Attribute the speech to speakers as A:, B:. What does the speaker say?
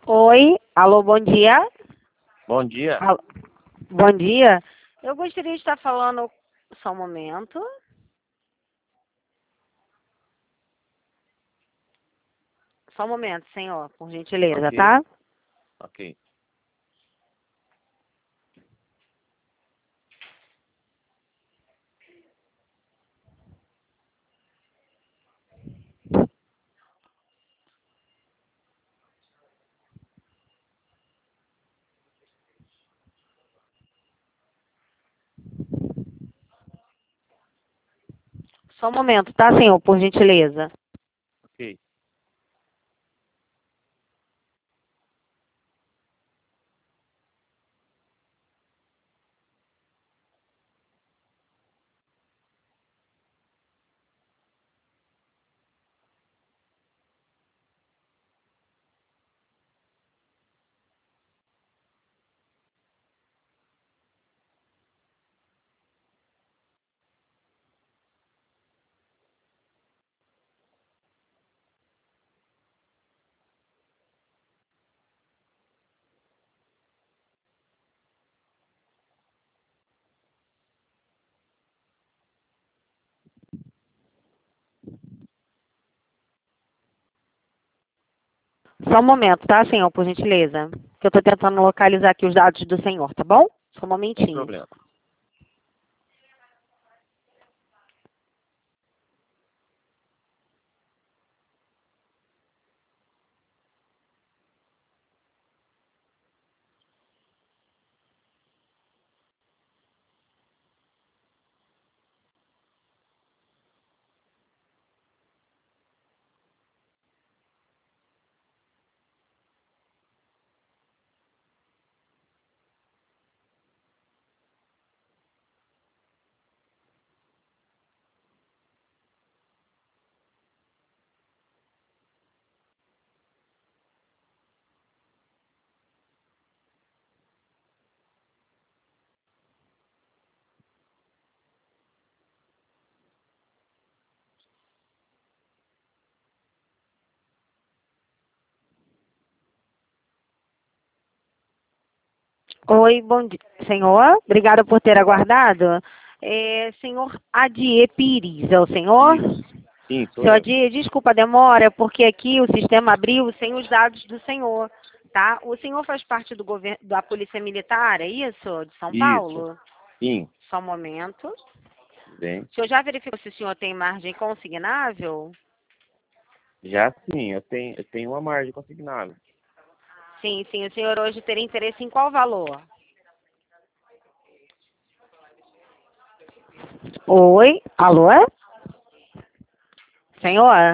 A: Oi, alô, bom dia.
B: Bom dia.
A: Alô, bom dia. Eu gostaria de estar falando só um momento. Só um momento, senhor, por gentileza,
B: Ok,
A: tá?
B: ok.
A: Só um momento, tá, senhor, por gentileza.
B: Ok.
A: Só um momento, tá, senhor, por gentileza? Que eu tô tentando localizar aqui os dados do senhor, tá bom? Só um
B: Sem
A: momentinho.
B: problema.
A: Oi, bom dia, senhor. Obrigada por ter aguardado. Senhor Adier Pires, é o senhor?
B: Isso. Sim, sou
A: Senhor
B: eu.
A: Adier, desculpa a demora, porque aqui o sistema abriu sem os dados do senhor, tá? O senhor faz parte do governo, da Polícia Militar, é isso? De São
B: Isso.
A: Paulo?
B: Sim.
A: Só um momento.
B: Tudo bem.
A: O senhor já verificou se o senhor tem margem consignável?
B: Já sim, eu tenho uma margem consignável.
A: Sim, sim. O senhor hoje teria interesse em qual valor? Oi? Alô? Senhor?